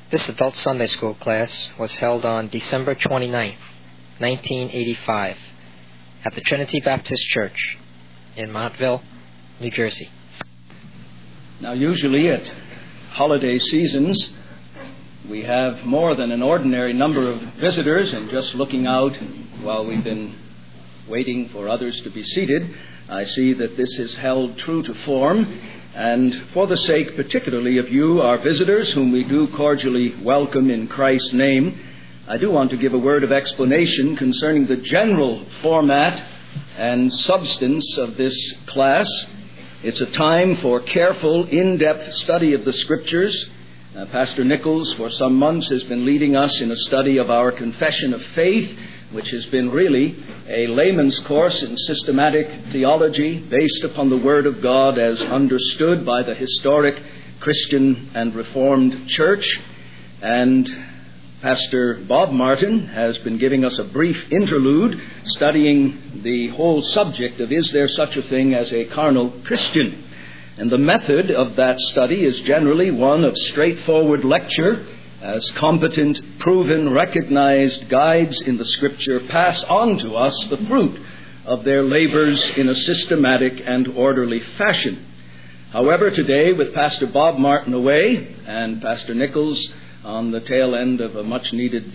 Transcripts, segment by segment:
This adult Sunday school class was held on December 29, 1985, at the Trinity Baptist Church in Montville, New Jersey. Now, usually at holiday seasons, we have more than an ordinary number of visitors, and just looking out while we've been waiting for others to be seated, I see that this is held true to form. And for the sake particularly of you, our visitors, whom we do cordially welcome in Christ's name, I do want to give a word of explanation concerning the general format and substance of this class. It's a time for careful, in-depth study of the Scriptures. Pastor Nichols, for some months, has been leading us in a study of our Confession of Faith, which has been really a layman's course in systematic theology based upon the Word of God as understood by the historic Christian and Reformed Church. And Pastor Bob Martin has been giving us a brief interlude studying the whole subject of is there such a thing as a carnal Christian? And the method of that study is generally one of straightforward lecture, as competent, proven, recognized guides in the Scripture pass on to us the fruit of their labors in a systematic and orderly fashion. However, today, with Pastor Bob Martin away and Pastor Nichols on the tail end of a much-needed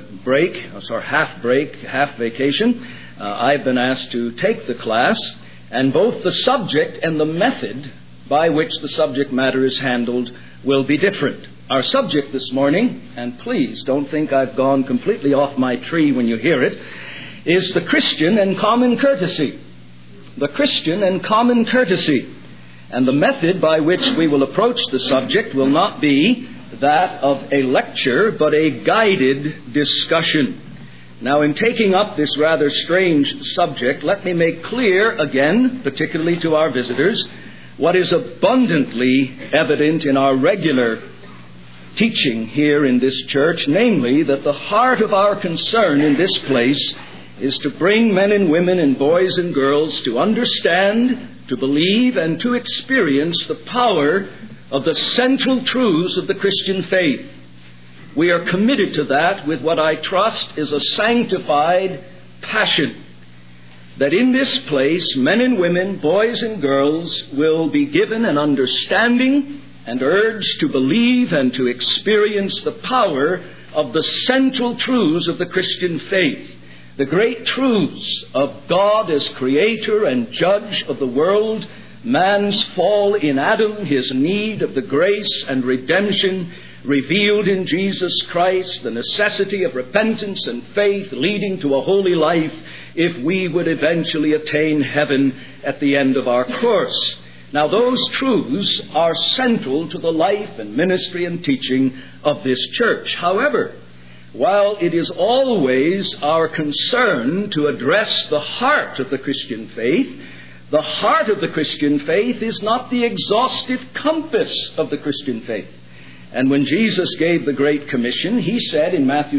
half vacation, I've been asked to take the class, and both the subject and the method by which the subject matter is handled will be different. Our subject this morning, and please don't think I've gone completely off my tree when you hear it, is the Christian and common courtesy. The Christian and common courtesy. And the method by which we will approach the subject will not be that of a lecture, but a guided discussion. Now, in taking up this rather strange subject, let me make clear again, particularly to our visitors, what is abundantly evident in our regular teaching here in this church, namely that the heart of our concern in this place is to bring men and women and boys and girls to understand, to believe, and to experience the power of the central truths of the Christian faith. We are committed to that with what I trust is a sanctified passion, that in this place, men and women, boys and girls, will be given an understanding and urged to believe and to experience the power of the central truths of the Christian faith, the great truths of God as creator and judge of the world, man's fall in Adam, his need of the grace and redemption revealed in Jesus Christ, the necessity of repentance and faith leading to a holy life if we would eventually attain heaven at the end of our course. Now, those truths are central to the life and ministry and teaching of this church. However, while it is always our concern to address the heart of the Christian faith, the heart of the Christian faith is not the exhaustive compass of the Christian faith. And when Jesus gave the Great Commission, he said in Matthew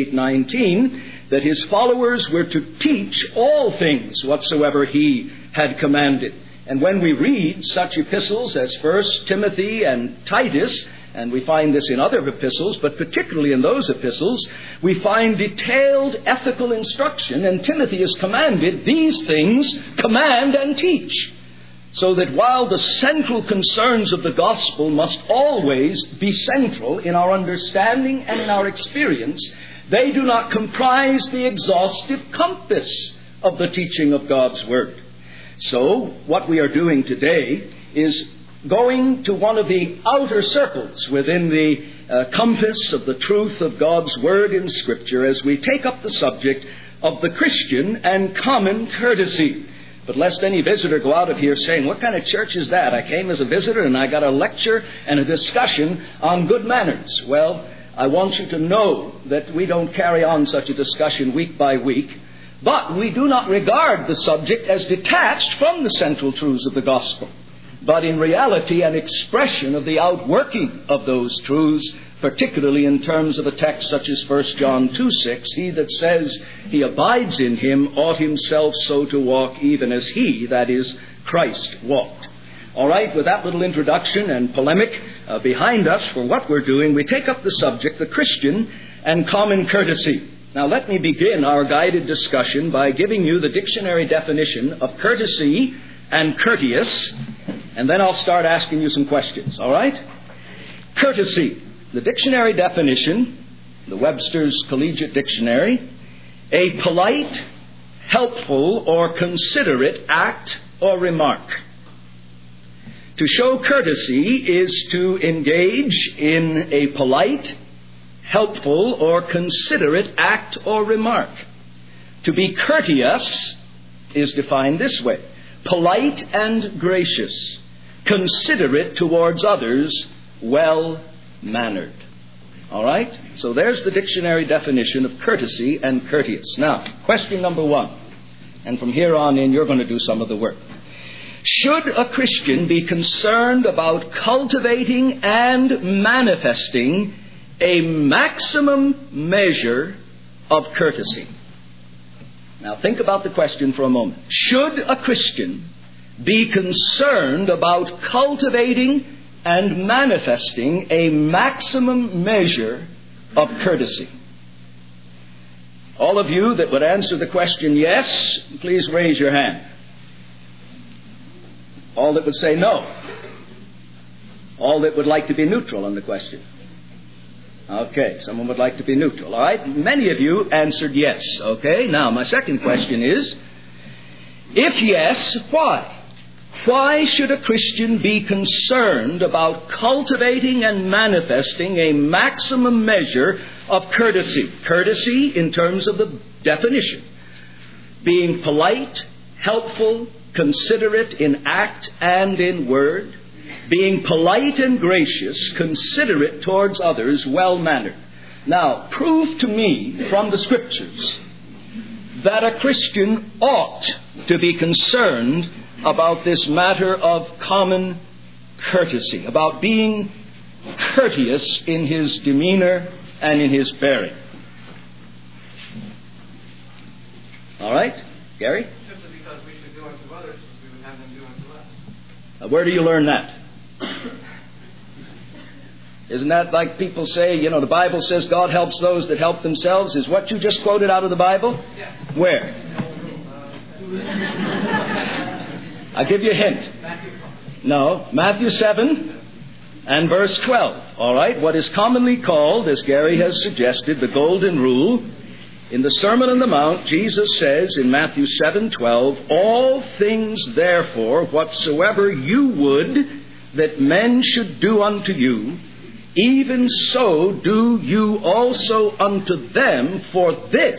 28:19 that his followers were to teach all things whatsoever he had commanded. And when we read such epistles as 1 Timothy and Titus, and we find this in other epistles, but particularly in those epistles, we find detailed ethical instruction, and Timothy is commanded, these things command and teach. So that while the central concerns of the gospel must always be central in our understanding and in our experience, they do not comprise the exhaustive compass of the teaching of God's Word. So, what we are doing today is going to one of the outer circles within the compass of the truth of God's Word in Scripture as we take up the subject of the Christian and common courtesy. But lest any visitor go out of here saying, what kind of church is that? I came as a visitor and I got a lecture and a discussion on good manners. Well, I want you to know that we don't carry on such a discussion week by week. But we do not regard the subject as detached from the central truths of the gospel, but in reality an expression of the outworking of those truths, particularly in terms of a text such as 1 John 2:6, he that says he abides in him ought himself so to walk even as he, that is, Christ, walked. All right, with that little introduction and polemic behind us for what we're doing, we take up the subject, the Christian and common courtesy. Now, let me begin our guided discussion by giving you the dictionary definition of courtesy and courteous, and then I'll start asking you some questions, all right? Courtesy, the dictionary definition, the Webster's Collegiate Dictionary, a polite, helpful, or considerate act or remark. To show courtesy is to engage in a polite, helpful, or considerate act or remark. To be courteous is defined this way: polite and gracious, considerate towards others, well-mannered. All right? So there's the dictionary definition of courtesy and courteous. Now, question number one. And from here on in, you're going to do some of the work. Should a Christian be concerned about cultivating and manifesting a maximum measure of courtesy? Now think about the question for a moment. Should a Christian be concerned about cultivating and manifesting a maximum measure of courtesy? All of you that would answer the question yes, please raise your hand. All that would say no. All that would like to be neutral on the question. Okay, someone would like to be neutral. All right, many of you answered yes. Okay, now my second question is, if yes, why? Why should a Christian be concerned about cultivating and manifesting a maximum measure of courtesy? Courtesy in terms of the definition: being polite, helpful, considerate in act and in word, being polite and gracious, considerate towards others, well-mannered. Now, prove to me from the Scriptures that a Christian ought to be concerned about this matter of common courtesy, about being courteous in his demeanor and in his bearing. All right, Gary? Simply because we should do unto others, we would have them do unto us. Where do you learn that? Isn't that like people say, you know, the Bible says God helps those that help themselves? Is what you just quoted out of the Bible? Yes. Where? I'll give you a hint. No, Matthew 7 and verse 12. All right, what is commonly called, as Gary has suggested, the Golden Rule. In the Sermon on the Mount, Jesus says in Matthew 7:12, "All things, therefore, whatsoever you would that men should do unto you, even so do you also unto them, for this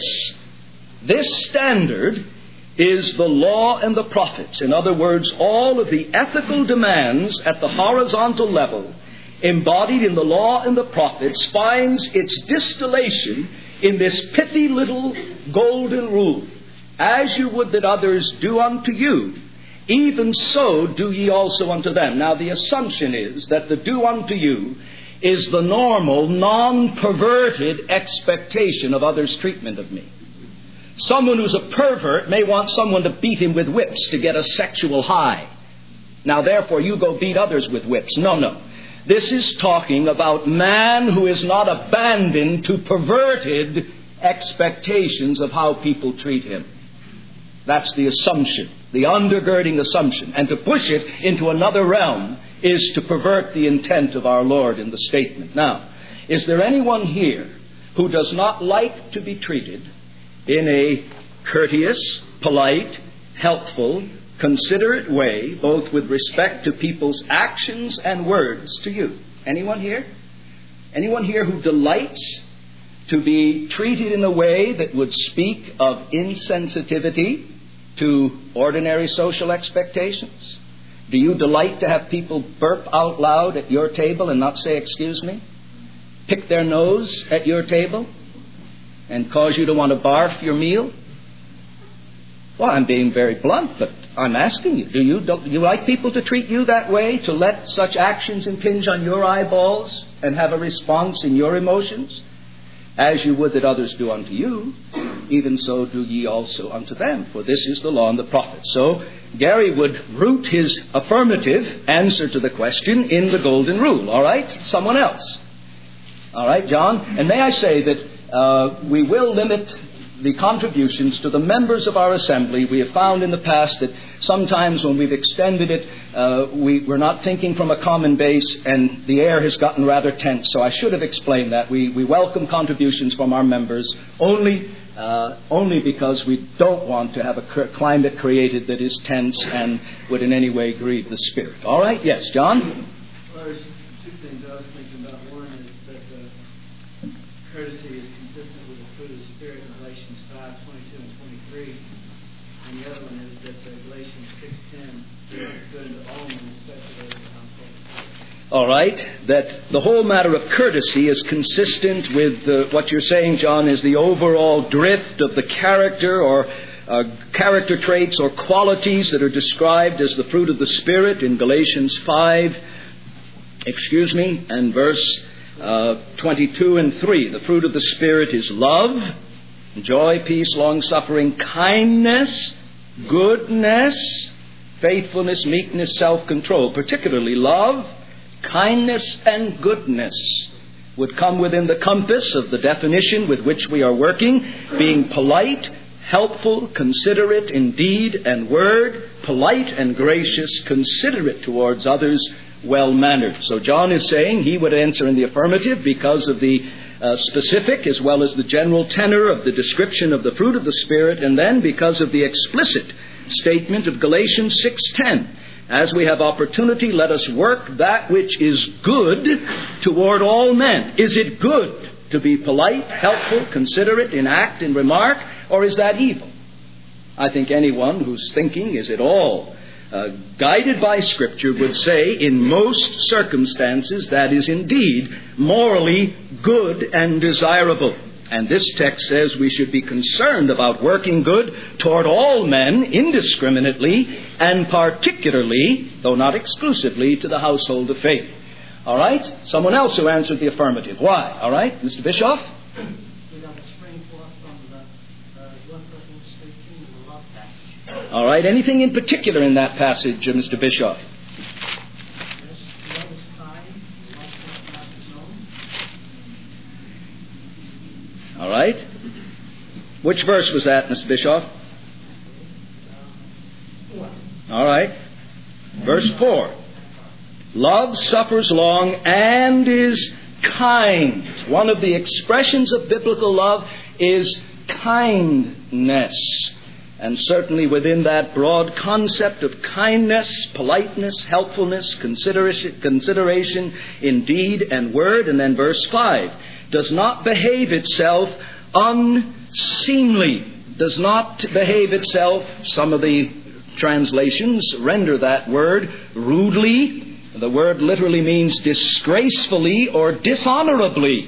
standard is the law and the prophets." In other words, all of the ethical demands at the horizontal level embodied in the law and the prophets finds its distillation in this pithy little golden rule: as you would that others do unto you, even so do ye also unto them. Now the assumption is that the do unto you is the normal, non-perverted expectation of others' treatment of me. Someone who's a pervert may want someone to beat him with whips to get a sexual high. Now therefore you go beat others with whips. No. This is talking about man who is not abandoned to perverted expectations of how people treat him. That's the assumption, the undergirding assumption. And to push it into another realm is to pervert the intent of our Lord in the statement. Now, is there anyone here who does not like to be treated in a courteous, polite, helpful, considerate way, both with respect to people's actions and words to you? Anyone here? Anyone here who delights to be treated in a way that would speak of insensitivity to ordinary social expectations? Do you delight to have people burp out loud at your table and not say, "Excuse me"? Pick their nose at your table and cause you to want to barf your meal? Well, I'm being very blunt, but I'm asking you, do you like people to treat you that way, to let such actions impinge on your eyeballs and have a response in your emotions? As you would that others do unto you, even so do ye also unto them. For this is the law and the prophets. So Gary would root his affirmative answer to the question in the golden rule. All right? Someone else. All right, John? And may I say that we will limit the contributions to the members of our assembly. We have found in the past that sometimes when we've extended it, we're not thinking from a common base, and the air has gotten rather tense. So I should have explained that. We welcome contributions from our members only because we don't want to have a climate created that is tense and would in any way grieve the Spirit. All right? Yes, John? Well, there's two things I was thinking about. One is that courtesy is consistent with the fruit of the Spirit in Galatians 5:22 and 23. And the other one is that Galatians 6:10 is good unto all men, especially those of the household of faith. All right, that the whole matter of courtesy is consistent with what you're saying, John, is the overall drift of the character or character traits or qualities that are described as the fruit of the Spirit in Galatians 5, and verse 22 and 3. The fruit of the Spirit is love, joy, peace, long-suffering, kindness, goodness, faithfulness, meekness, self-control. Particularly love, kindness, and goodness would come within the compass of the definition with which we are working, being polite, helpful, considerate in deed and word, polite and gracious, considerate towards others, well-mannered. So John is saying he would answer in the affirmative because of the specific as well as the general tenor of the description of the fruit of the Spirit, and then because of the explicit statement of Galatians 6:10. As we have opportunity, let us work that which is good toward all men. Is it good to be polite, helpful, considerate in act, in remark, or is that evil? I think anyone who's thinking is at all guided by Scripture would say in most circumstances that is indeed morally good and desirable. And this text says we should be concerned about working good toward all men indiscriminately and particularly, though not exclusively, to the household of faith. All right? Someone else who answered the affirmative. Why? All right? Mr. Bischoff? All right. Anything in particular in that passage, Mr. Bischoff? All right. Which verse was that, Mr. Bischoff? All right. Verse 4. Love suffers long and is kind. One of the expressions of biblical love is kindness. And certainly within that broad concept of kindness, politeness, helpfulness, consideration in deed and word. And then verse 5. Does not behave itself unseemly. Does not behave itself, some of the translations render that word rudely. The word literally means disgracefully or dishonorably.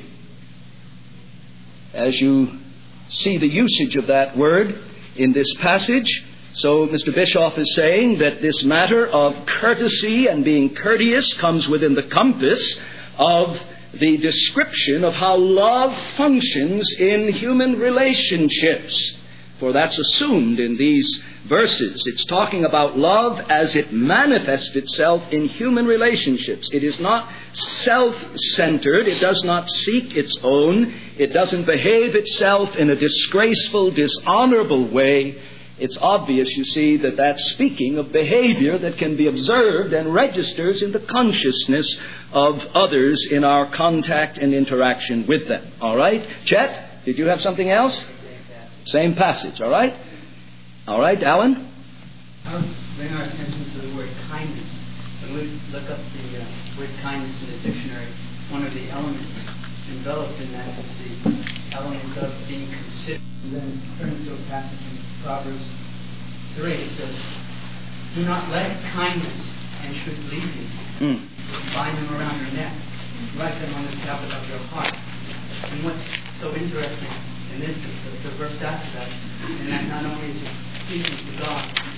As you see the usage of that word in this passage, so Mr. Bischoff is saying that this matter of courtesy and being courteous comes within the compass of the description of how love functions in human relationships. For that's assumed in these verses. It's talking about love as it manifests itself in human relationships. It is not self-centered. It does not seek its own. It doesn't behave itself in a disgraceful, dishonorable way. It's obvious, you see, that that's speaking of behavior that can be observed and registers in the consciousness of others in our contact and interaction with them. All right? Chet, did you have something else? Same passage, all right? All right, Alan? I'll bring our attention to the word kindness. When we look up the word kindness in the dictionary, one of the elements enveloped in that is the element of being considered. And then turn to a passage in Proverbs 3. It says, do not let kindness and truth leave you. Bind them around your neck. Write them on the tablet of your heart. And what's so interesting in this is the verse after that, and that not only is it speaking to God,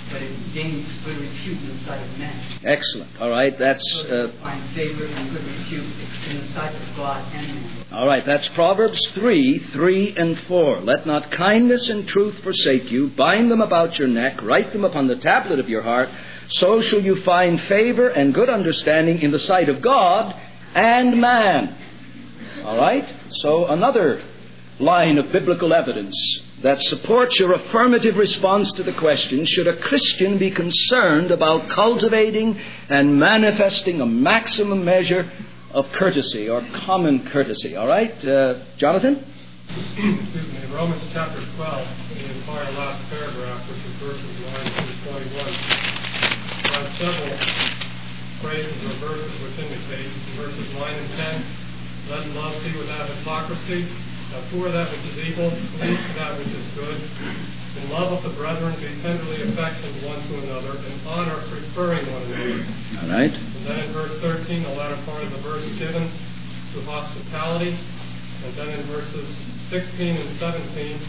but it gains good repute in the sight of men. Excellent. All right, that's... find favor and good repute in the sight of God and men. All right, that's Proverbs 3 and 4. Let not kindness and truth forsake you. Bind them about your neck. Write them upon the tablet of your heart. So shall you find favor and good understanding in the sight of God and man. All right? So another line of biblical evidence that supports your affirmative response to the question, should a Christian be concerned about cultivating and manifesting a maximum measure of courtesy or common courtesy? All right? Jonathan? Excuse me. In Romans chapter 12, in the entire last paragraph, which is verses 9 through 21, there are several phrases or verses which indicate, verses 9 and 10, let love be without hypocrisy. Abhor that which is evil, cleave to that which is good. In love of the brethren, be tenderly affectioned one to another, in honor preferring one another. All right. And then in verse 13, the latter part of the verse given to hospitality. And then in verses 16 and 17,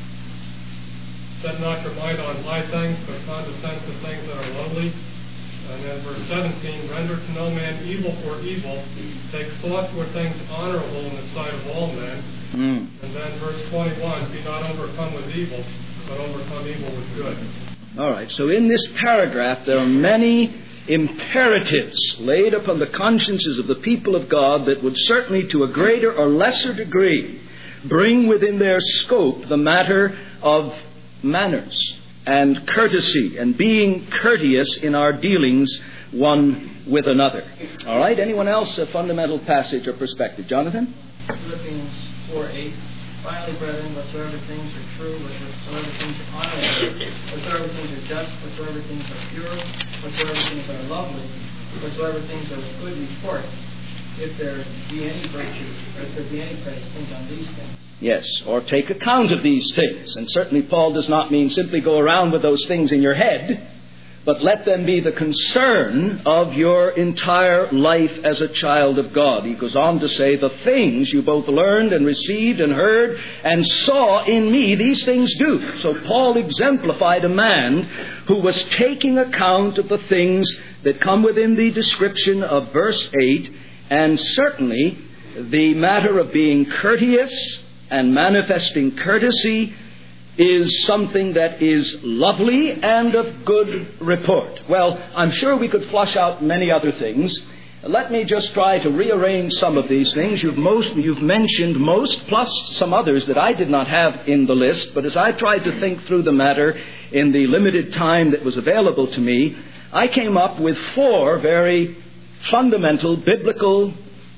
set not your mind on high things, but condescend to things that are lowly. And then verse 17, render to no man evil for evil. Take thought for things honorable in the sight of all men. And then verse 21, be not overcome with evil, but overcome evil with good. All right, so in this paragraph there are many imperatives laid upon the consciences of the people of God that would certainly to a greater or lesser degree bring within their scope the matter of manners and courtesy and being courteous in our dealings one with another. All right, anyone else a fundamental passage or perspective? Jonathan? Philippians 4:8. Finally, brethren, whatsoever things are true, whatsoever things are honorable, whatsoever things are just, whatsoever things are pure, whatsoever things are lovely, whatsoever things are of good report, if there be any virtue, or if there be any praise, think on these things. Yes, or take account of these things. And certainly Paul does not mean simply go around with those things in your head, but let them be the concern of your entire life as a child of God. He goes on to say, the things you both learned and received and heard and saw in me, these things do. So Paul exemplified a man who was taking account of the things that come within the description of verse 8, and certainly the matter of being courteous and manifesting courtesy is something that is lovely and of good report. Well, I'm sure we could flush out many other things. Let me just try to rearrange some of these things. You've mentioned most, plus some others that I did not have in the list. But as I tried to think through the matter in the limited time that was available to me, I came up with 4 very fundamental biblical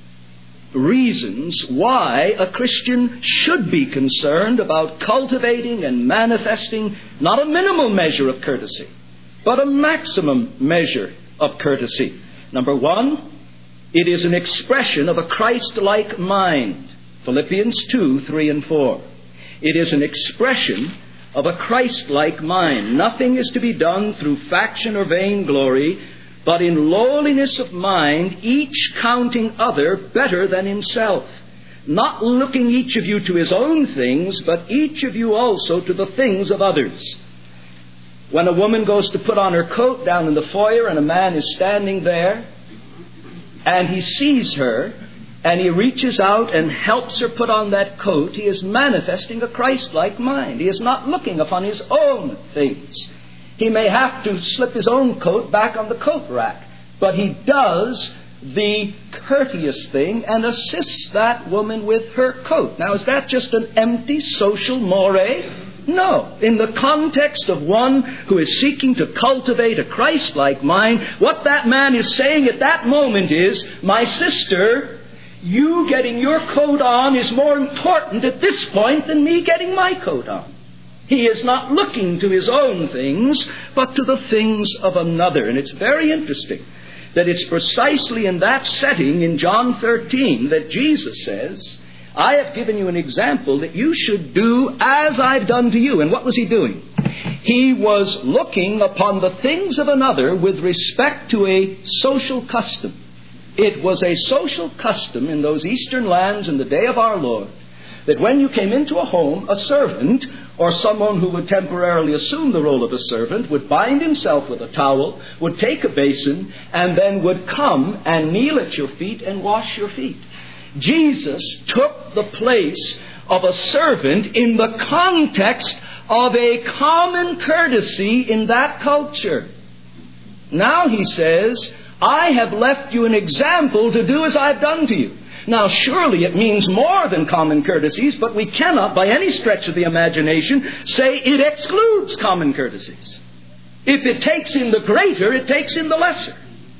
reasons why a Christian should be concerned about cultivating and manifesting not a minimal measure of courtesy, but a maximum measure of courtesy. Number 1, it is an expression of a Christ-like mind. Philippians 2, 3 and 4. It is an expression of a Christ-like mind. Nothing is to be done through faction or vainglory, but in lowliness of mind, each counting other better than himself. Not looking each of you to his own things, but each of you also to the things of others. When a woman goes to put on her coat down in the foyer and a man is standing there and he sees her and he reaches out and helps her put on that coat, he is manifesting a Christ-like mind. He is not looking upon his own things. He may have to slip his own coat back on the coat rack, but he does the courteous thing and assists that woman with her coat. Now, is that just an empty social moray? No. In the context of one who is seeking to cultivate a Christ-like mind, what that man is saying at that moment is, my sister, you getting your coat on is more important at this point than me getting my coat on. He is not looking to his own things, but to the things of another. And it's very interesting that it's precisely in that setting in John 13 that Jesus says, I have given you an example that you should do as I've done to you. And what was he doing? He was looking upon the things of another with respect to a social custom. It was a social custom in those eastern lands in the day of our Lord that when you came into a home, a servant or someone who would temporarily assume the role of a servant would bind himself with a towel, would take a basin, and then would come and kneel at your feet and wash your feet. Jesus took the place of a servant in the context of a common courtesy in that culture. Now he says, I have left you an example to do as I've done to you. Now surely it means more than common courtesies, but we cannot by any stretch of the imagination say it excludes common courtesies. If it takes in the greater, it takes in the lesser.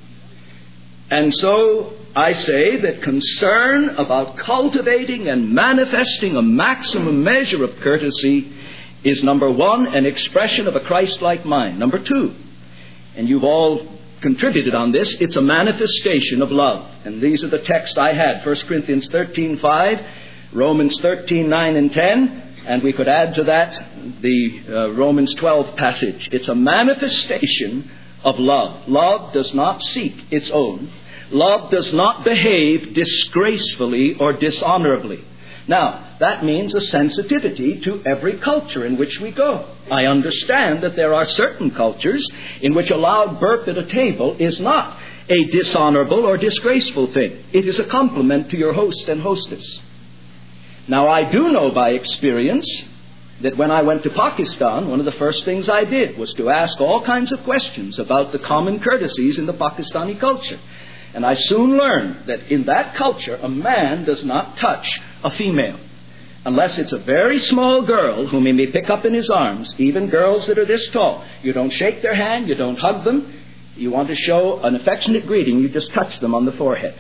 And so I say that concern about cultivating and manifesting a maximum measure of courtesy is, number one, an expression of a Christ-like mind. Number two, and you've all contributed on this, it's a manifestation of love. And these are the texts I had: 1 Corinthians 13:5, Romans 13:9 and 10, and we could add to that the Romans 12 passage. It's a manifestation of love. Love does not seek its own. Love does not behave disgracefully or dishonorably. Now, that means a sensitivity to every culture in which we go. I understand that there are certain cultures in which a loud burp at a table is not a dishonorable or disgraceful thing. It is a compliment to your host and hostess. Now, I do know by experience that when I went to Pakistan, one of the first things I did was to ask all kinds of questions about the common courtesies in the Pakistani culture. And I soon learned that in that culture, a man does not touch a female unless it's a very small girl whom he may pick up in his arms, even girls that are this tall. You don't shake their hand, you don't hug them. You want to show an affectionate greeting, you just touch them on the forehead.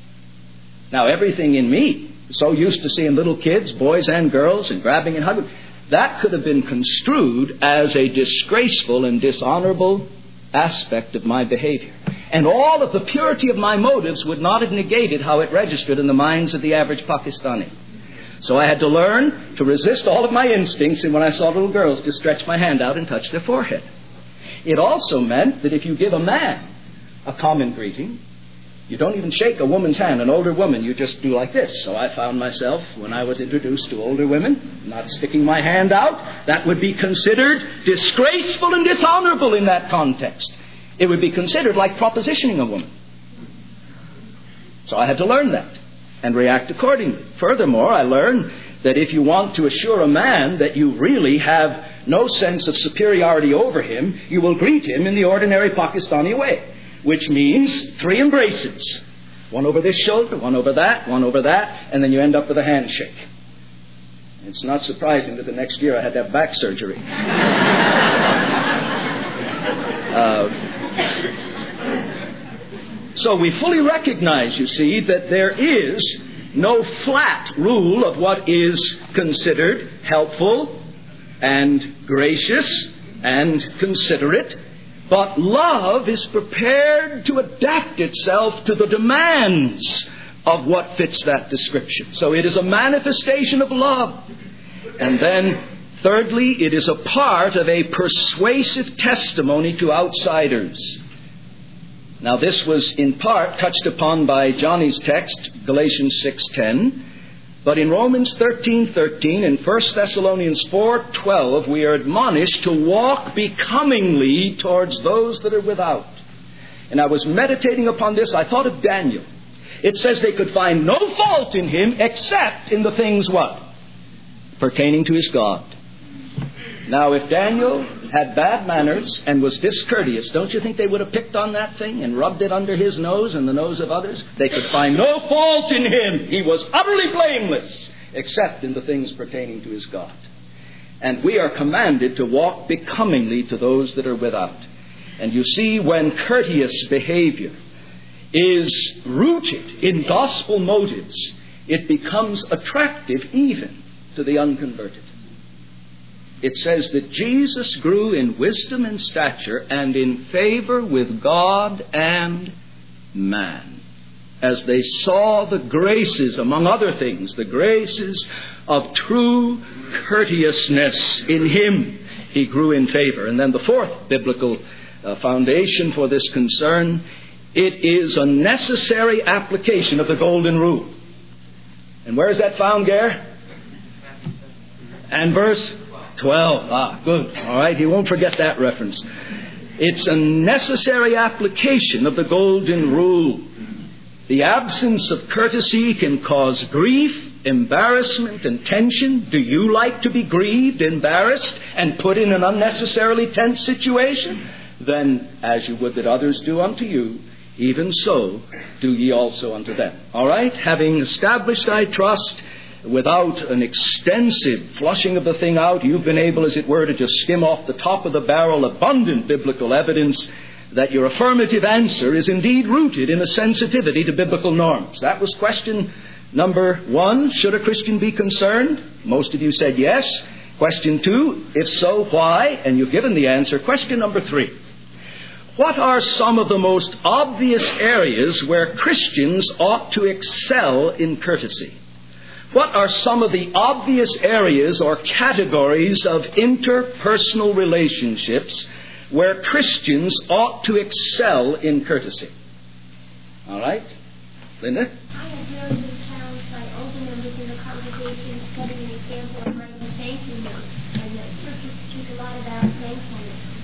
Now, everything in me, so used to seeing little kids, boys and girls, and grabbing and hugging, that could have been construed as a disgraceful and dishonorable aspect of my behavior. And all of the purity of my motives would not have negated how it registered in the minds of the average Pakistani. So I had to learn to resist all of my instincts, and when I saw little girls, to stretch my hand out and touch their forehead. It also meant that if you give a man a common greeting, you don't even shake a woman's hand, an older woman, you just do like this. So I found myself, when I was introduced to older women, not sticking my hand out. That would be considered disgraceful and dishonorable in that context. It would be considered like propositioning a woman. So I had to learn that and react accordingly. Furthermore, I learned that if you want to assure a man that you really have no sense of superiority over him, you will greet him in the ordinary Pakistani way, which means 3 embraces. One over this shoulder, one over that, and then you end up with a handshake. It's not surprising that the next year I had to have back surgery. So we fully recognize, you see, that there is no flat rule of what is considered helpful and gracious and considerate, but love is prepared to adapt itself to the demands of what fits that description. So it is a manifestation of love. And then, thirdly, it is a part of a persuasive testimony to outsiders. Now, this was in part touched upon by Johnny's text, Galatians 6:10. But in Romans 13:13 and 1 Thessalonians 4:12, we are admonished to walk becomingly towards those that are without. And I was meditating upon this. I thought of Daniel. It says they could find no fault in him except in the things what? Pertaining to his God. Now, if Daniel had bad manners and was discourteous, don't you think they would have picked on that thing and rubbed it under his nose and the nose of others? They could find no fault in him. He was utterly blameless, except in the things pertaining to his God. And we are commanded to walk becomingly to those that are without. And you see, when courteous behavior is rooted in gospel motives, it becomes attractive even to the unconverted. It says that Jesus grew in wisdom and stature and in favor with God and man, as they saw the graces, among other things, the graces of true courteousness in him. He grew in favor. And then the fourth biblical foundation for this concern, it is a necessary application of the golden rule. And where is that found, Gare? And verse 12. Good. All right, he won't forget that reference. It's a necessary application of the golden rule. The absence of courtesy can cause grief, embarrassment, and tension. Do you like to be grieved, embarrassed, and put in an unnecessarily tense situation? Then, as you would that others do unto you, even so do ye also unto them. All right? Having established, I trust, without an extensive flushing of the thing out, you've been able, as it were, to just skim off the top of the barrel abundant biblical evidence that your affirmative answer is indeed rooted in a sensitivity to biblical norms. That was question number 1. Should a Christian be concerned? Most of you said yes. Question 2, if so, why? And you've given the answer. Question number 3. What are some of the most obvious areas where Christians ought to excel in courtesy? What are some of the obvious areas or categories of interpersonal relationships where Christians ought to excel in courtesy? All right. Linda? I have really been challenged by older members in the congregation setting an example of writing thank you notes, and that churches speak a lot about thankfulness.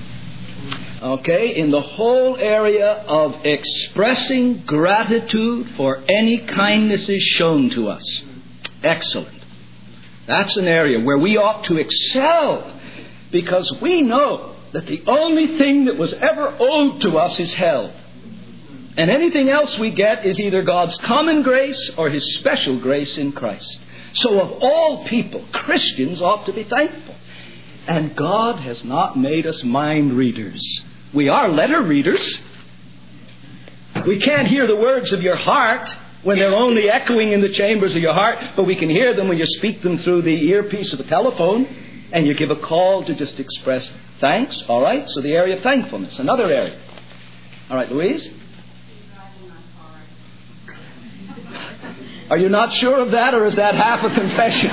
Okay, in the whole area of expressing gratitude for any kindnesses shown to us. Excellent. That's an area where we ought to excel, because we know that the only thing that was ever owed to us is hell. And anything else we get is either God's common grace or His special grace in Christ. So of all people, Christians ought to be thankful. And God has not made us mind readers. We are letter readers. We can't hear the words of your heart when they're only echoing in the chambers of your heart, but we can hear them when you speak them through the earpiece of a telephone and you give a call to just express thanks. All right? So the area of thankfulness. Another area. All right, Louise? Are you not sure of that, or is that half a confession?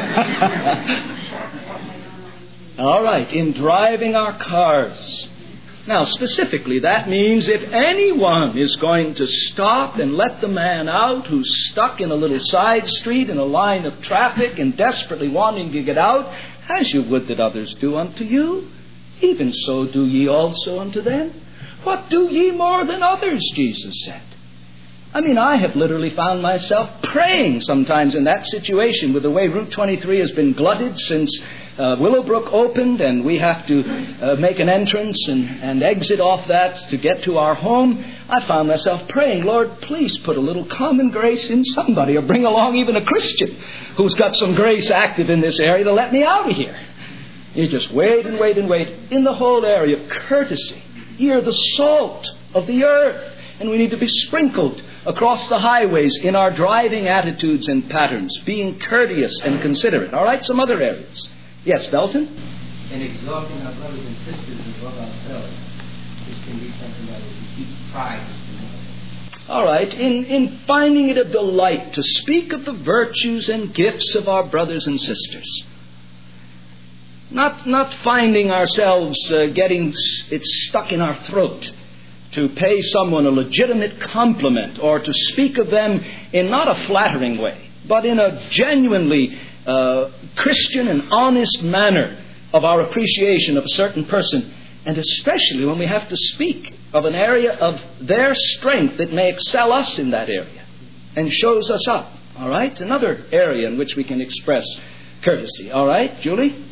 All right, in driving our cars. Now, specifically, that means if anyone is going to stop and let the man out who's stuck in a little side street in a line of traffic and desperately wanting to get out, as you would that others do unto you, even so do ye also unto them. What do ye more than others, Jesus said. I mean, I have literally found myself praying sometimes in that situation with the way Route 23 has been glutted since Willowbrook opened, and we have to make an entrance and exit off that to get to our home. I found myself praying, Lord, please put a little common grace in somebody, or bring along even a Christian who's got some grace active in this area to let me out of here. You just wait and wait and wait. In the whole area of courtesy, you're the salt of the earth, and we need to be sprinkled across the highways in our driving attitudes and patterns, being courteous and considerate. All right, some other areas. Yes, Belton? In exalting our brothers and sisters above ourselves, this can be something that will keep pride. All right, in finding it a delight to speak of the virtues and gifts of our brothers and sisters. Not finding ourselves getting it stuck in our throat to pay someone a legitimate compliment or to speak of them in not a flattering way, but in a genuinely Christian and honest manner of our appreciation of a certain person, and especially when we have to speak of an area of their strength that may excel us in that area and shows us up. All right? Another area in which we can express courtesy. All right, Julie?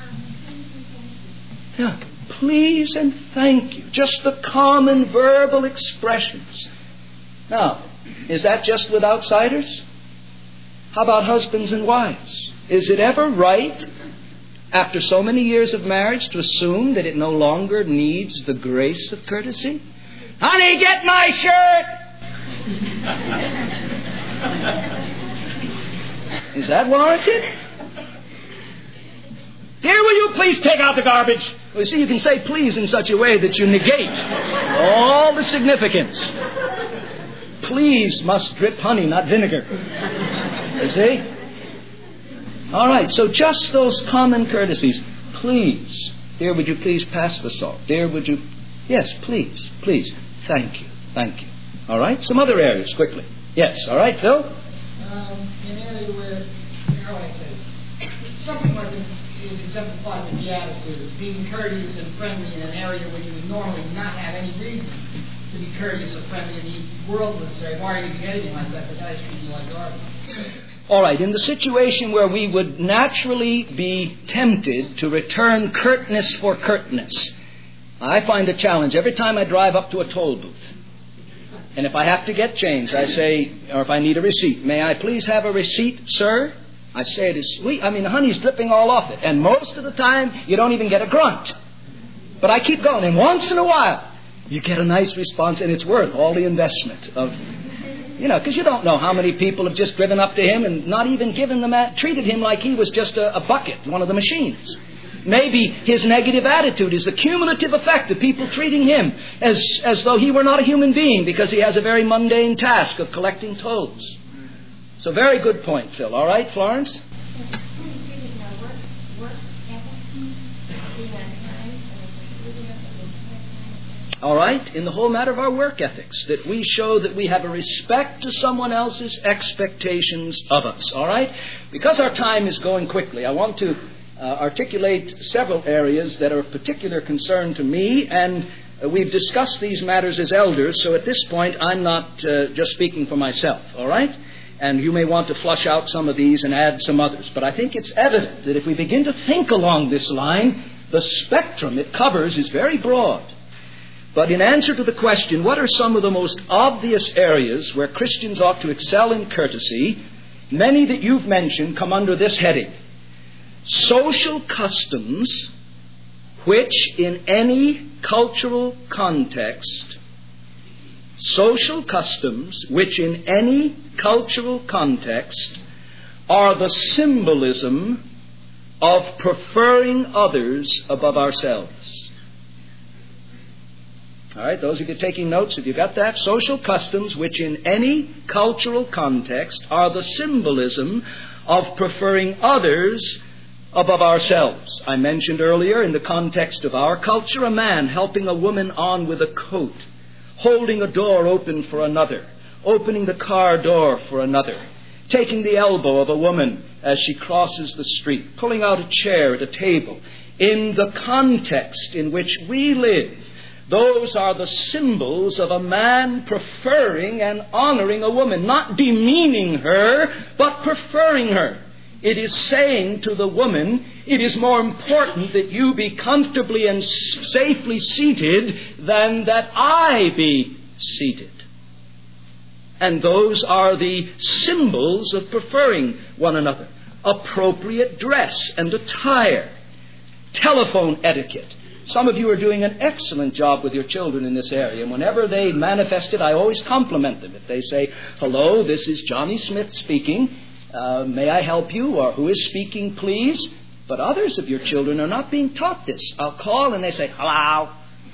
Yeah. Please and thank you. Just the common verbal expressions. Now, is that just with outsiders? How about husbands and wives? Is it ever right, after so many years of marriage, to assume that it no longer needs the grace of courtesy? Honey, get my shirt! Is that warranted? Dear, will you please take out the garbage? Well, you see, you can say please in such a way that you negate all the significance. Please must drip honey, not vinegar. You see? All right, so just those common courtesies. Please. Dear, would you please pass the salt? Dear, would you... Yes, please, please. Thank you, thank you. All right, some other areas, quickly. Yes, all right, Phil? An area where, how I say, something like is exemplified with beatitude, being courteous and friendly in an area where you would normally not have any reason to be courteous or friendly. In the world would say, why are you behaving like that? The guy's treating you like garbage. All right, in the situation where we would naturally be tempted to return curtness for curtness, I find a challenge every time I drive up to a toll booth. And if I have to get change, I say, or if I need a receipt, may I please have a receipt, sir? I say it is sweet. I mean, the honey's dripping all off it. And most of the time, you don't even get a grunt. But I keep going. And once in a while, you get a nice response, and it's worth all the investment of, because you don't know how many people have just driven up to him and not even given the man, treated him like he was just a bucket, one of the machines. Maybe his negative attitude is the cumulative effect of people treating him as though he were not a human being because he has a very mundane task of collecting tolls. So very good point, Phil. All right, Florence? All right, in the whole matter of our work ethics, that we show that we have a respect to someone else's expectations of us. All right? Because our time is going quickly, I want to articulate several areas that are of particular concern to me, and we've discussed these matters as elders, so at this point I'm not just speaking for myself, all right? And you may want to flush out some of these and add some others, but I think it's evident that if we begin to think along this line, the spectrum it covers is very broad. But in answer to the question, what are some of the most obvious areas where Christians ought to excel in courtesy, many that you've mentioned come under this heading. Social customs which in any cultural context are the symbolism of preferring others above ourselves. All right, those of you taking notes, have you got that? Social customs which in any cultural context are the symbolism of preferring others above ourselves. I mentioned earlier in the context of our culture, a man helping a woman on with a coat, holding a door open for another, opening the car door for another, taking the elbow of a woman as she crosses the street, pulling out a chair at a table. In the context in which we live, those are the symbols of a man preferring and honoring a woman, not demeaning her, but preferring her. It is saying to the woman, it is more important that you be comfortably and safely seated than that I be seated. And those are the symbols of preferring one another. Appropriate dress and attire. Telephone etiquette. Some of you are doing an excellent job with your children in this area. And whenever they manifest it, I always compliment them. If they say, hello, this is Johnny Smith speaking. May I help you? Or who is speaking, please? But others of your children are not being taught this. I'll call and they say, hello.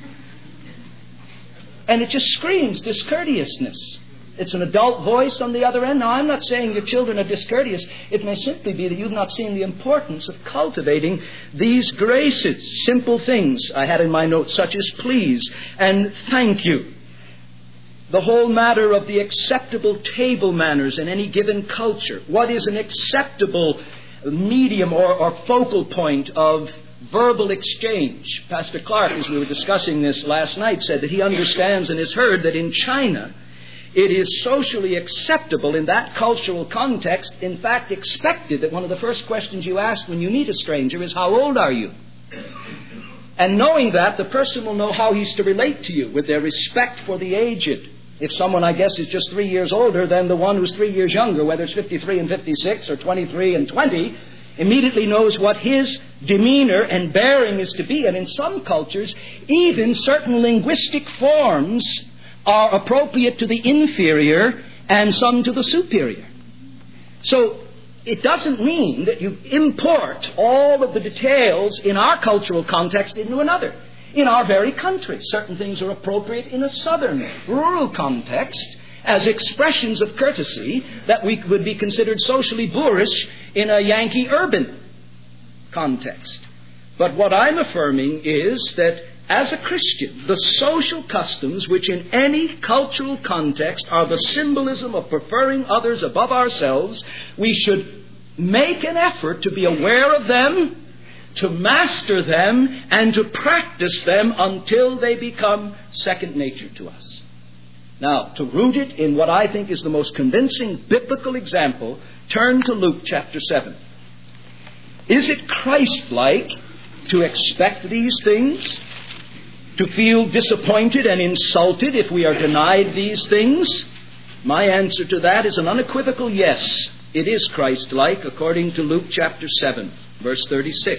And it just screams discourteousness. It's an adult voice on the other end. Now, I'm not saying your children are discourteous. It may simply be that you've not seen the importance of cultivating these graces. Simple things I had in my notes, such as please and thank you. The whole matter of the acceptable table manners in any given culture. What is an acceptable medium or focal point of verbal exchange? Pastor Clark, as we were discussing this last night, said that he understands and has heard that in China, it is socially acceptable in that cultural context, in fact expected, that one of the first questions you ask when you meet a stranger is, how old are you? And knowing that, the person will know how he's to relate to you with their respect for the aged. If someone, I guess, is just 3 years older than the one who's 3 years younger, whether it's 53 and 56 or 23 and 20, immediately knows what his demeanor and bearing is to be. And in some cultures, even certain linguistic forms are appropriate to the inferior and some to the superior. So it doesn't mean that you import all of the details in our cultural context into another. In our very country, certain things are appropriate in a southern, rural context as expressions of courtesy that would be considered socially boorish in a Yankee urban context. But what I'm affirming is that as a Christian, the social customs which in any cultural context are the symbolism of preferring others above ourselves, we should make an effort to be aware of them, to master them, and to practice them until they become second nature to us. Now, to root it in what I think is the most convincing biblical example, turn to Luke chapter 7. Is it Christ-like to expect these things? To feel disappointed and insulted if we are denied these things? My answer to that is an unequivocal yes. It is Christ-like, according to Luke chapter 7, verse 36.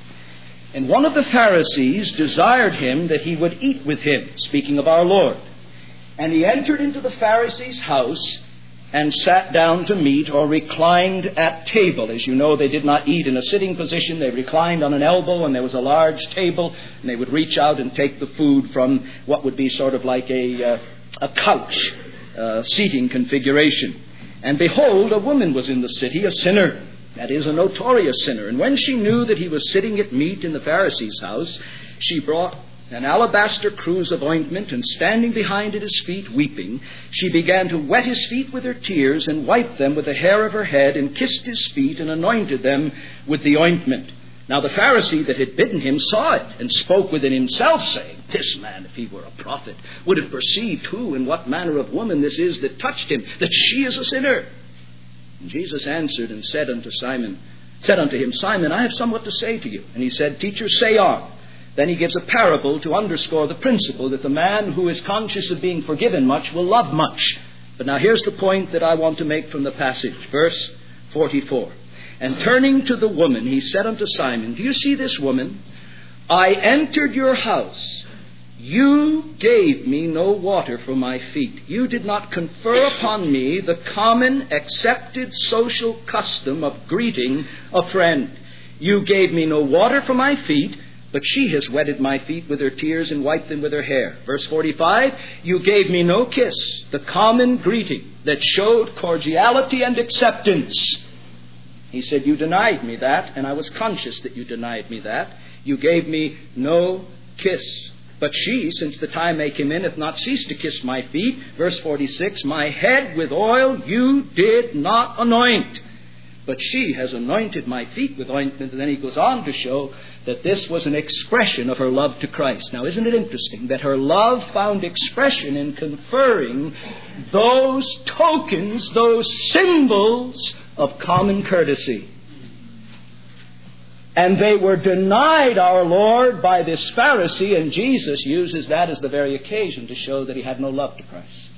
And one of the Pharisees desired him that he would eat with him, speaking of our Lord. And he entered into the Pharisee's house and sat down to meat, or reclined at table. As you know, they did not eat in a sitting position. They reclined on an elbow, and there was a large table, and they would reach out and take the food from what would be sort of like a couch seating configuration. And behold, a woman was in the city, a sinner, that is, a notorious sinner. And when she knew that he was sitting at meat in the Pharisee's house, she brought an alabaster cruse of ointment, and standing behind at his feet, weeping, she began to wet his feet with her tears, and wiped them with the hair of her head, and kissed his feet, and anointed them with the ointment. Now the Pharisee that had bidden him saw it, and spoke within himself, saying, This man, if he were a prophet, would have perceived who and what manner of woman this is that touched him, that she is a sinner. And Jesus answered and said unto him, Simon, I have somewhat to say to you. And he said, Teacher, say on. Then he gives a parable to underscore the principle that the man who is conscious of being forgiven much will love much. But now here's the point that I want to make from the passage. Verse 44. And turning to the woman, he said unto Simon, Do you see this woman? I entered your house. You gave me no water for my feet. You did not confer upon me the common accepted social custom of greeting a friend. You gave me no water for my feet, but she has wetted my feet with her tears and wiped them with her hair. Verse 45, you gave me no kiss, the common greeting that showed cordiality and acceptance. He said, you denied me that, and I was conscious that you denied me that. You gave me no kiss. But she, since the time I came in, hath not ceased to kiss my feet. Verse 46, my head with oil you did not anoint, but she has anointed my feet with ointment. And then he goes on to show that this was an expression of her love to Christ. Now, isn't it interesting that her love found expression in conferring those tokens, those symbols of common courtesy? And they were denied our Lord by this Pharisee, and Jesus uses that as the very occasion to show that he had no love to Christ.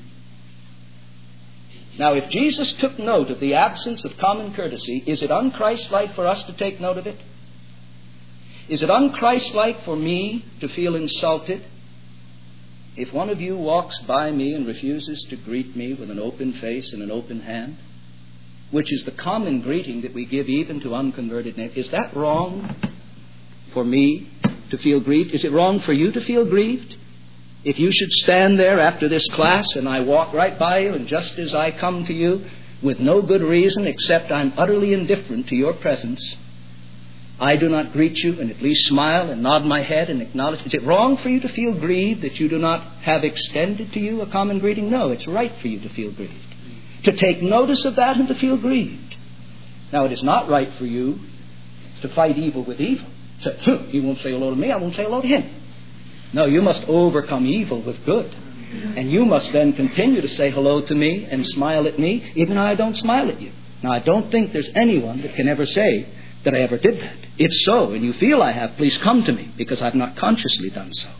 Now, if Jesus took note of the absence of common courtesy, is it unchristlike for us to take note of it? Is it unchristlike for me to feel insulted if one of you walks by me and refuses to greet me with an open face and an open hand, which is the common greeting that we give even to unconverted neighbors? Is that wrong for me to feel grieved? Is it wrong for you to feel grieved? If you should stand there after this class and I walk right by you, and just as I come to you with no good reason except I'm utterly indifferent to your presence, I do not greet you and at least smile and nod my head and acknowledge. Is it wrong for you to feel grieved that you do not have extended to you a common greeting? No, it's right for you to feel grieved, to take notice of that and to feel grieved. Now, it is not right for you to fight evil with evil. Say, he won't say hello to me, I won't say hello to him. No, you must overcome evil with good. And you must then continue to say hello to me and smile at me, even though I don't smile at you. Now, I don't think there's anyone that can ever say that I ever did that. If so, and you feel I have, please come to me, because I've not consciously done so.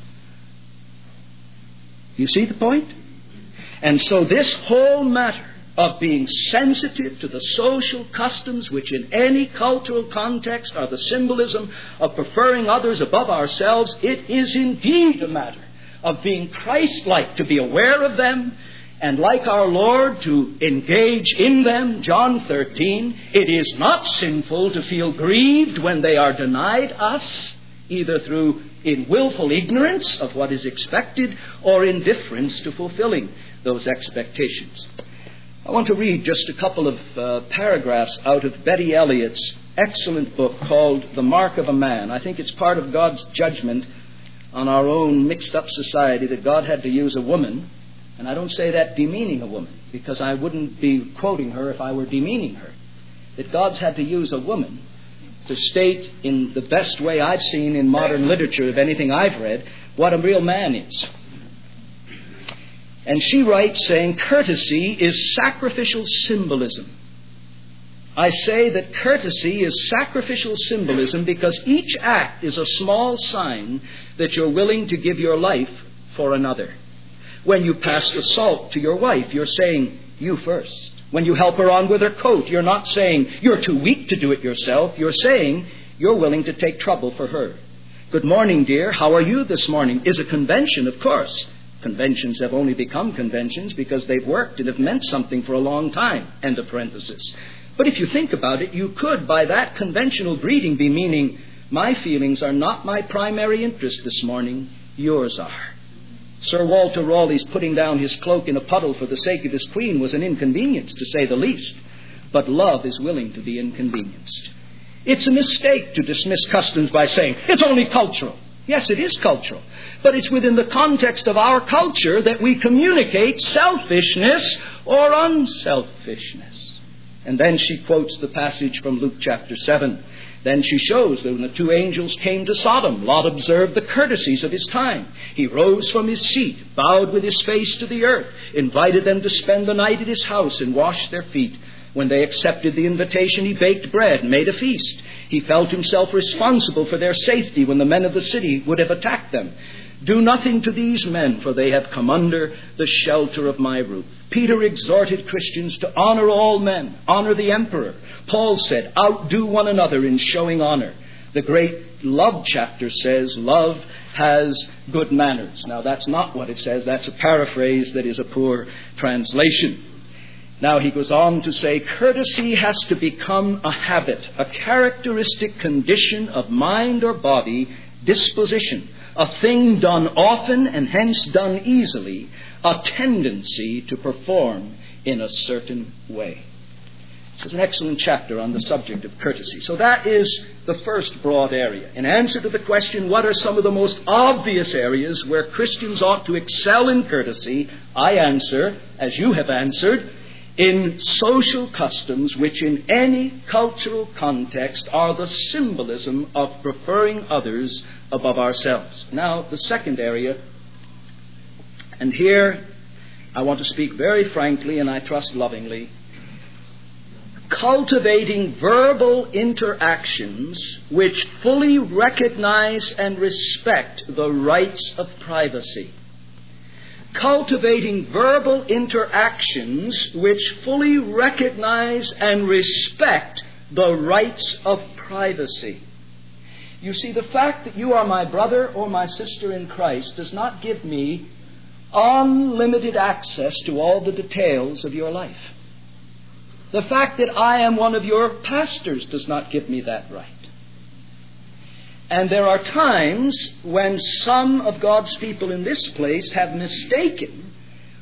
You see the point? And so this whole matter of being sensitive to the social customs which in any cultural context are the symbolism of preferring others above ourselves, it is indeed a matter of being Christ-like, to be aware of them, and like our Lord, to engage in them. John 13, it is not sinful to feel grieved when they are denied us, either through in willful ignorance of what is expected or indifference to fulfilling those expectations. I want to read just a couple of paragraphs out of Betty Elliott's excellent book called The Mark of a Man. I think it's part of God's judgment on our own mixed-up society that God had to use a woman. And I don't say that demeaning a woman, because I wouldn't be quoting her if I were demeaning her. That God's had to use a woman to state in the best way I've seen in modern literature of anything I've read what a real man is. And she writes saying, courtesy is sacrificial symbolism. I say that courtesy is sacrificial symbolism because each act is a small sign that you're willing to give your life for another. When you pass the salt to your wife, you're saying, you first. When you help her on with her coat, you're not saying, you're too weak to do it yourself. You're saying, you're willing to take trouble for her. Good morning, dear. How are you this morning? Is a convention, of course. Conventions have only become conventions because they've worked and have meant something for a long time. End of parenthesis. But if you think about it, you could, by that conventional greeting, be meaning, my feelings are not my primary interest this morning, yours are. Sir Walter Raleigh's putting down his cloak in a puddle for the sake of his queen was an inconvenience, to say the least. But love is willing to be inconvenienced. It's a mistake to dismiss customs by saying, it's only cultural. Yes, it is cultural. But it's within the context of our culture that we communicate selfishness or unselfishness. And then she quotes the passage from Luke chapter 7. Then she shows that when the two angels came to Sodom, Lot observed the courtesies of his time. He rose from his seat, bowed with his face to the earth, invited them to spend the night at his house and washed their feet. When they accepted the invitation, he baked bread and made a feast. He felt himself responsible for their safety when the men of the city would have attacked them. Do nothing to these men, for they have come under the shelter of my roof. Peter exhorted Christians to honor all men, honor the emperor. Paul said, outdo one another in showing honor. The great love chapter says, love has good manners. Now, that's not what it says. That's a paraphrase that is a poor translation. Now, he goes on to say, courtesy has to become a habit, a characteristic condition of mind or body, disposition, a thing done often and hence done easily, a tendency to perform in a certain way. This is an excellent chapter on the subject of courtesy. So that is the first broad area. In answer to the question, what are some of the most obvious areas where Christians ought to excel in courtesy, I answer, as you have answered, in social customs which in any cultural context are the symbolism of preferring others above ourselves. Now, the second area, and here I want to speak very frankly and I trust lovingly, cultivating verbal interactions which fully recognize and respect the rights of privacy. Cultivating verbal interactions which fully recognize and respect the rights of privacy. You see, the fact that you are my brother or my sister in Christ does not give me unlimited access to all the details of your life. The fact that I am one of your pastors does not give me that right. And there are times when some of God's people in this place have mistaken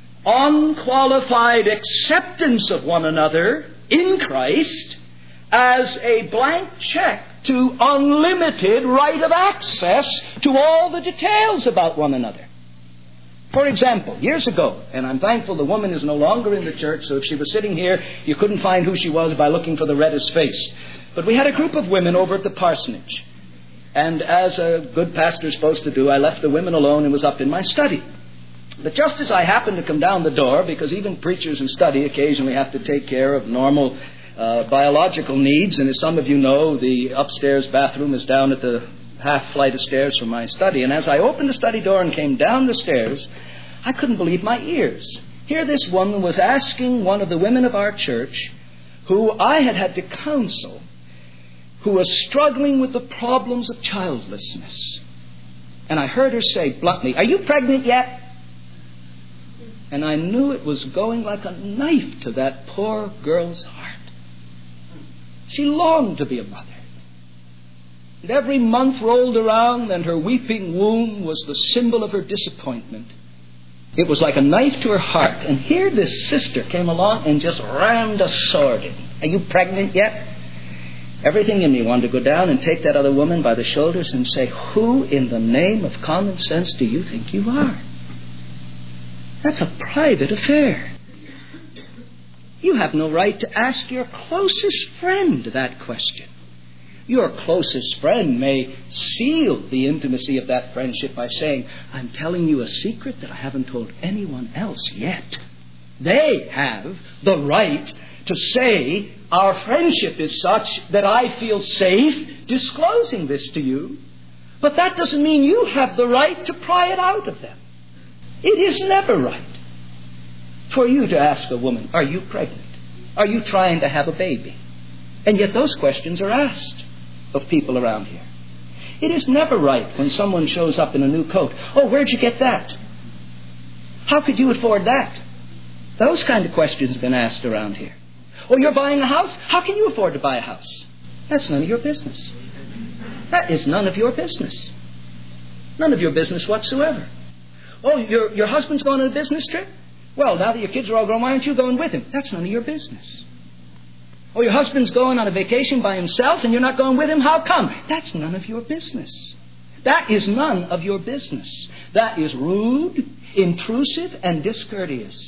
unqualified acceptance of one another in Christ as a blank check to unlimited right of access to all the details about one another. For example, years ago, and I'm thankful the woman is no longer in the church, so if she was sitting here, you couldn't find who she was by looking for the reddest face. But we had a group of women over at the parsonage. And as a good pastor is supposed to do, I left the women alone and was up in my study. But just as I happened to come down the door, because even preachers in study occasionally have to take care of normal biological needs, and as some of you know, the upstairs bathroom is down at the half flight of stairs from my study. And as I opened the study door and came down the stairs, I couldn't believe my ears. Here this woman was asking one of the women of our church, who I had had to counsel, who was struggling with the problems of childlessness. And I heard her say bluntly, "Are you pregnant yet?" And I knew it was going like a knife to that poor girl's heart. She longed to be a mother. And every month rolled around and her weeping womb was the symbol of her disappointment. It was like a knife to her heart. And here this sister came along and just rammed a sword in. "Are you pregnant yet?" Everything in me wanted to go down and take that other woman by the shoulders and say, "Who in the name of common sense do you think you are? That's a private affair. You have no right to ask your closest friend that question. Your closest friend may seal the intimacy of that friendship by saying, I'm telling you a secret that I haven't told anyone else yet. They have the right to say, our friendship is such that I feel safe disclosing this to you. But that doesn't mean you have the right to pry it out of them. It is never right for you to ask a woman, are you pregnant? Are you trying to have a baby? And yet those questions are asked of people around here. It is never right when someone shows up in a new coat. Oh, where'd you get that? How could you afford that? Those kind of questions have been asked around here. Oh, you're buying a house? How can you afford to buy a house? That's none of your business. That is none of your business. None of your business whatsoever. Oh, your husband's going on a business trip? Well, now that your kids are all grown, why aren't you going with him? That's none of your business. Oh, your husband's going on a vacation by himself and you're not going with him? How come? That's none of your business. That is none of your business. That is rude, intrusive, and discourteous.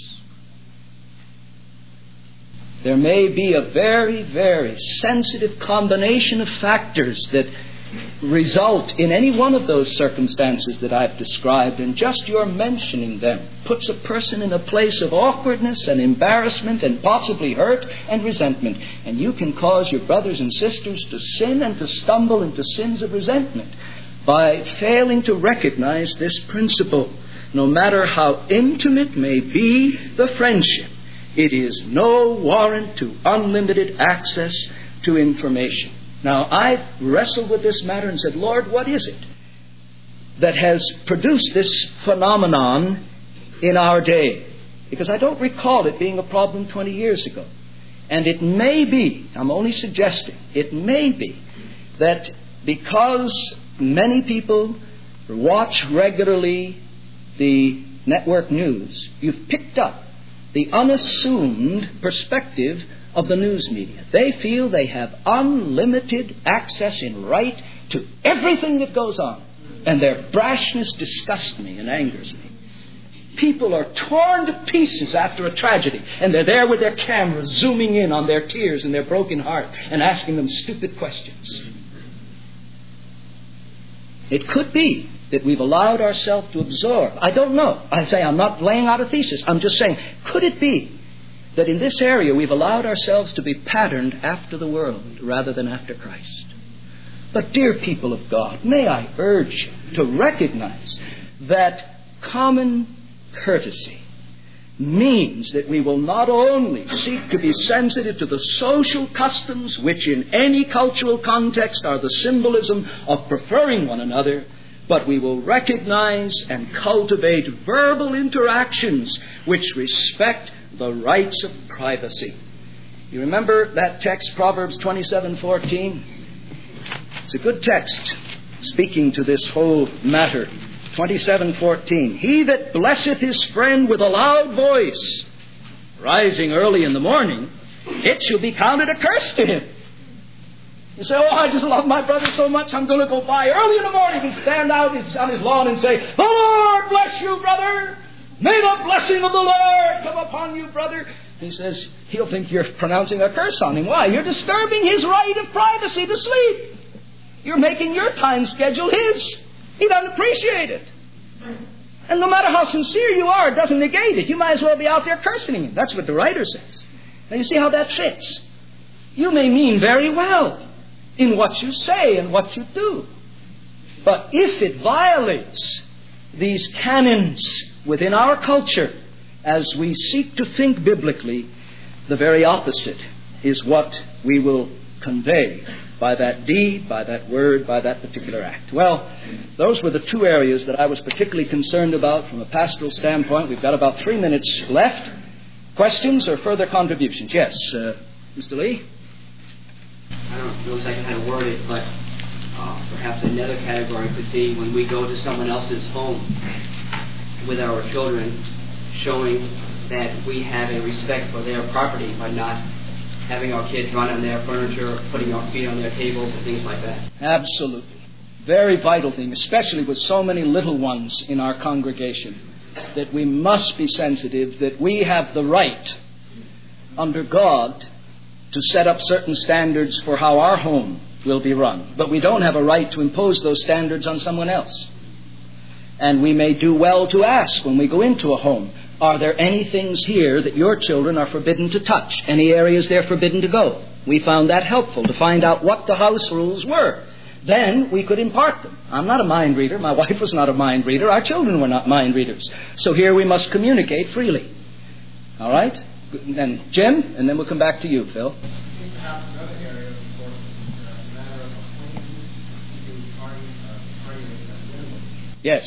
There may be a very, very sensitive combination of factors that result in any one of those circumstances that I've described, and just your mentioning them puts a person in a place of awkwardness and embarrassment and possibly hurt and resentment. And you can cause your brothers and sisters to sin and to stumble into sins of resentment by failing to recognize this principle. No matter how intimate may be the friendship, it is no warrant to unlimited access to information. Now, I've wrestled with this matter and said, Lord, what is it that has produced this phenomenon in our day? Because I don't recall it being a problem 20 years ago. And it may be, I'm only suggesting, it may be that because many people watch regularly the network news, you've picked up the unassumed perspective of the news media. They feel they have unlimited access in right to everything that goes on. And their brashness disgusts me and angers me. People are torn to pieces after a tragedy, and they're there with their cameras zooming in on their tears and their broken heart and asking them stupid questions. It could be that we've allowed ourselves to absorb. I don't know. I say I'm not laying out a thesis. I'm just saying, could it be that in this area we've allowed ourselves to be patterned after the world rather than after Christ? But dear people of God, may I urge you to recognize that common courtesy means that we will not only seek to be sensitive to the social customs which in any cultural context are the symbolism of preferring one another, but we will recognize and cultivate verbal interactions which respect the rights of privacy. You remember that text, Proverbs 27:14? It's a good text speaking to this whole matter. 27:14. He that blesseth his friend with a loud voice, rising early in the morning, it shall be counted a curse to him. You say, oh, I just love my brother so much, I'm going to go by early in the morning and stand out on his lawn and say, the Lord bless you, brother. May the blessing of the Lord come upon you, brother. He says, he'll think you're pronouncing a curse on him. Why? You're disturbing his right of privacy to sleep. You're making your time schedule his. He doesn't appreciate it. And no matter how sincere you are, it doesn't negate it. You might as well be out there cursing him. That's what the writer says. Now you see how that fits. You may mean very well in what you say and what you do. But if it violates these canons within our culture, as we seek to think biblically, the very opposite is what we will convey by that deed, by that word, by that particular act. Well, those were the two areas that I was particularly concerned about from a pastoral standpoint. We've got about 3 minutes left. Questions or further contributions? Yes, Mr. Lee? I don't know exactly how to word it, but perhaps another category could be when we go to someone else's home with our children, showing that we have a respect for their property by not having our kids run on their furniture, putting our feet on their tables and things like that. Absolutely. Very vital thing, especially with so many little ones in our congregation, that we must be sensitive that we have the right under God to set up certain standards for how our home will be run. But we don't have a right to impose those standards on someone else. And we may do well to ask when we go into a home, are there any things here that your children are forbidden to touch? Any areas they're forbidden to go? We found that helpful to find out what the house rules were. Then we could impart them. I'm not a mind reader. My wife was not a mind reader. Our children were not mind readers. So here we must communicate freely. All right? Then Jim, and then we'll come back to you, Phil. Yes.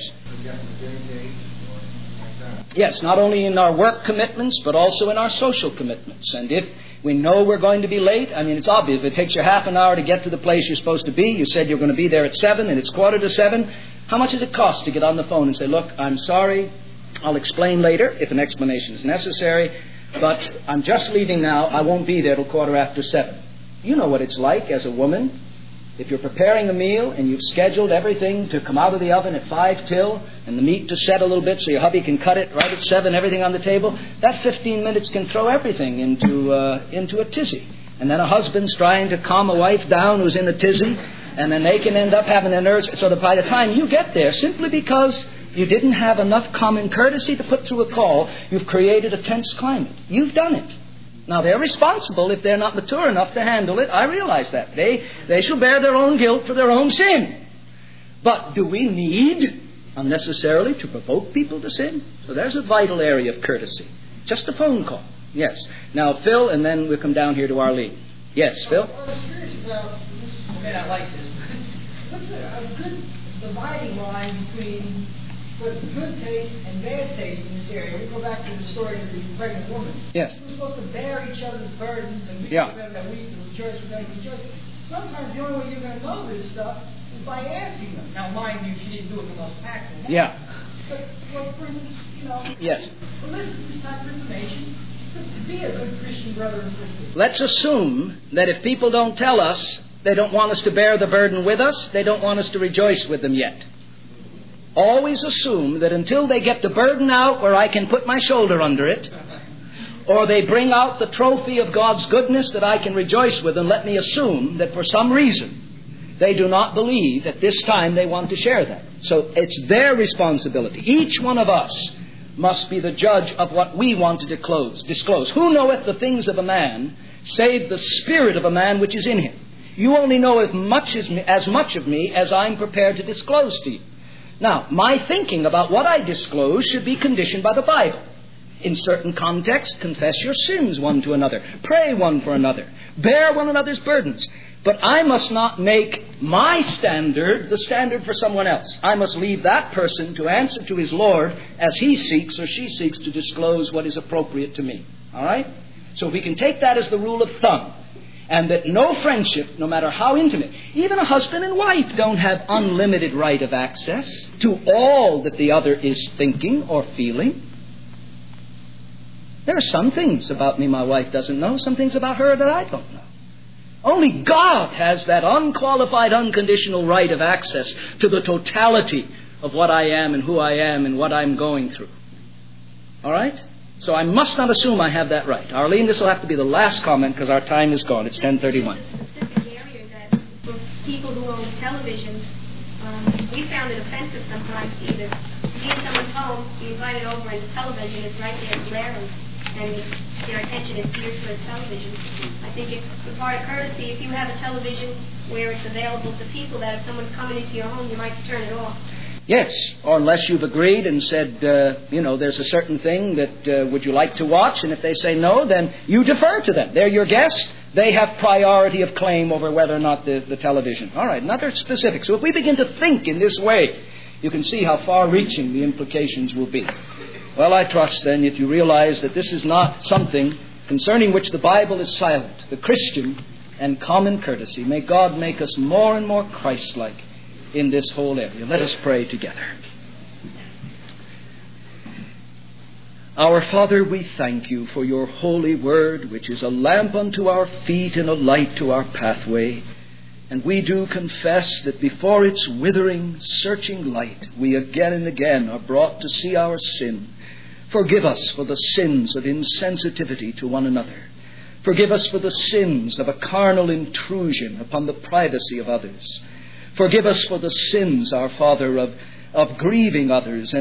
Yes, not only in our work commitments, but also in our social commitments. And if we know we're going to be late, I mean, it's obvious. If it takes you half an hour to get to the place you're supposed to be, you said you're going to be there at 7 and it's 7:15, how much does it cost to get on the phone and say, look, I'm sorry, I'll explain later if an explanation is necessary, but I'm just leaving now, I won't be there till 7:15. You know what it's like as a woman. If you're preparing a meal and you've scheduled everything to come out of the oven at 5 till and the meat to set a little bit so your hubby can cut it right at 7, everything on the table, that 15 minutes can throw everything into a tizzy. And then a husband's trying to calm a wife down who's in a tizzy, and then they can end up having their nerves. So that by the time you get there, simply because you didn't have enough common courtesy to put through a call, you've created a tense climate. You've done it. Now, they're responsible if they're not mature enough to handle it. I realize that. They shall bear their own guilt for their own sin. But do we need unnecessarily to provoke people to sin? So there's a vital area of courtesy. Just a phone call. Yes. Now, Phil, and then we'll come down here to Arlene. Yes, Phil? I was curious about, I may not like this, but what's a good dividing line between what's good taste and bad taste in this area? We go back to the story of the pregnant woman. Yes. We're supposed to bear each other's burdens and we that we rejoice with them rejoice. Sometimes the only way you're going to know this stuff is by asking them. Now, mind you, she didn't do it the most tactful. Yeah. But, well, for instance, yes. Listen to this type of information. Be a good Christian brother and sister. Let's assume that if people don't tell us they don't want us to bear the burden with us, they don't want us to rejoice with them yet. Always assume that until they get the burden out where I can put my shoulder under it, or they bring out the trophy of God's goodness that I can rejoice with them, let me assume that for some reason they do not believe at this time they want to share that. So it's their responsibility. Each one of us must be the judge of what we want to disclose. Who knoweth the things of a man, save the spirit of a man which is in him? You only know as much of me as I'm prepared to disclose to you. Now, my thinking about what I disclose should be conditioned by the Bible. In certain contexts, confess your sins one to another. Pray one for another. Bear one another's burdens. But I must not make my standard the standard for someone else. I must leave that person to answer to his Lord as he seeks or she seeks to disclose what is appropriate to me. All right? So we can take that as the rule of thumb. And that no friendship, no matter how intimate, even a husband and wife don't have unlimited right of access to all that the other is thinking or feeling. There are some things about me my wife doesn't know, some things about her that I don't know. Only God has that unqualified, unconditional right of access to the totality of what I am and who I am and what I'm going through. All right? So I must not assume I have that right. Arlene, this will have to be the last comment because our time is gone. It's 10:31. Specific area that for people who own televisions, we found it offensive sometimes to either be in someone's home, be invited over, and the television is right there glaring, and their attention is geared to the television. I think it's a part of courtesy. If you have a television where it's available to people, that if someone's coming into your home, you might turn it off. Yes, or unless you've agreed and said, there's a certain thing that would you like to watch, and if they say no, then you defer to them. They're your guests. They have priority of claim over whether or not the television. All right, another specific. So if we begin to think in this way, you can see how far-reaching the implications will be. Well, I trust then if you realize that this is not something concerning which the Bible is silent, the Christian and common courtesy. May God make us more and more Christ-like in this whole area. Let us pray together. Our Father, we thank you for your holy word, which is a lamp unto our feet and a light to our pathway. And we do confess that before its withering, searching light, we again and again are brought to see our sin. Forgive us for the sins of insensitivity to one another. Forgive us for the sins of a carnal intrusion upon the privacy of others. Forgive us for the sins, our Father, of grieving others